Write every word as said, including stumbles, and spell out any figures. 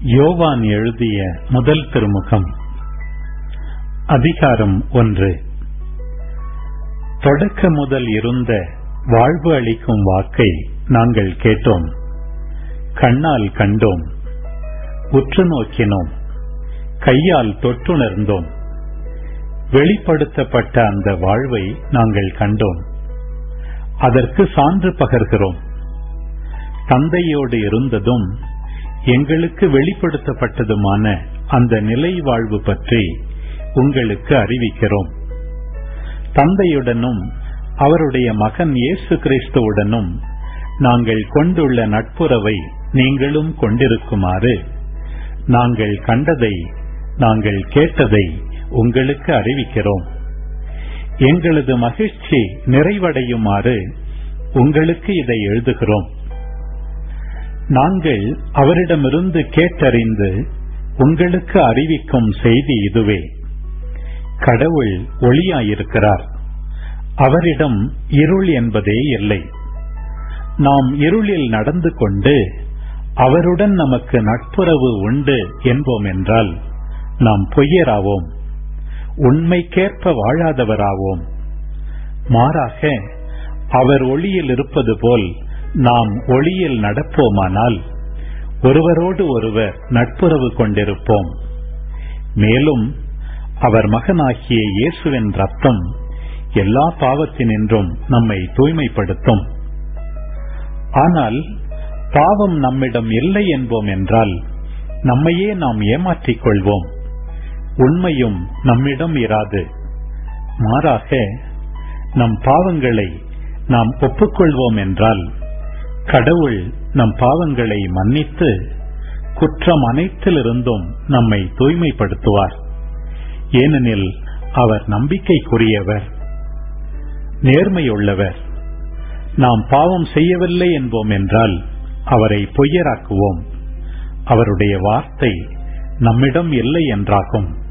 யோவான் எழுதிய முதல் திருமுகம். அதிகாரம் ஒன்று. தொடக்க முதல் இருந்த வாழ்வு அளிக்கும் வாக்கை நாங்கள் கேட்டோம், கண்ணால் கண்டோம், உற்று நோக்கினோம், கையால் தொட்டுணர்ந்தோம். வெளிப்படுத்தப்பட்ட அந்த வாழ்வை நாங்கள் கண்டோம், அதற்கு சான்று பகர்கிறோம். தந்தையோடு இருந்ததும் எங்களுக்கு வெளிப்படுத்தப்பட்டதுமான அந்த நிலை வாழ்வு பற்றி உங்களுக்கு அறிவிக்கிறோம். தந்தையுடனும் அவருடைய மகன் இயேசு கிறிஸ்துவுடனும் நாங்கள் கொண்டுள்ள நட்புறவை நீங்களும் கொண்டிருக்குமாறு நாங்கள் கண்டதை நாங்கள் கேட்டதை உங்களுக்கு அறிவிக்கிறோம். எங்களது மகிழ்ச்சி நிறைவடையுமாறு உங்களுக்கு இதை எழுதுகிறோம். நாங்கள் அவரிடமிருந்து கேட்டறிந்து உங்களுக்கு அறிவிக்கும் செய்தி இதுவே: கடவுள் ஒளியாயிருக்கிறார், அவரிடம் இருள் என்பதே இல்லை. நாம் இருளில் நடந்து கொண்டு அவருடன் நமக்கு நட்புறவு உண்டு என்போம் என்றால் நாம் பொய்யராவோம், உண்மைக்கேற்ப வாழாதவராவோம். மாறாக அவர் ஒளியில் இருப்பது போல் நாம் ஒளியில் நடப்போமானால் ஒருவரோடு ஒருவர் நட்புறவு கொண்டிருப்போம். மேலும் அவர் மகனாகிய இயேசுவின் ரத்தம் எல்லா பாவத்தினின்றும் நம்மை தூய்மைப்படுத்தும். ஆனால் பாவம் நம்மிடம் இல்லை என்போம் என்றால் நம்மையே நாம் ஏமாற்றிக் கொள்வோம், உண்மையும் நம்மிடம் இராது. மாறாக நம் பாவங்களை நாம் ஒப்புக்கொள்வோம் என்றால் கடவுள் நம் பாவங்களை மன்னித்து குற்றம் அனைத்திலிருந்தும் நம்மை தூய்மைப்படுத்துவார். ஏனெனில் அவர் நம்பிக்கைக்குரியவர், நேர்மையுள்ளவர். நாம் பாவம் செய்யவில்லை என்போம் என்றால் அவரை பொய்யராக்குவோம், அவருடைய வார்த்தை நம்மிடம் இல்லை என்றாகும்.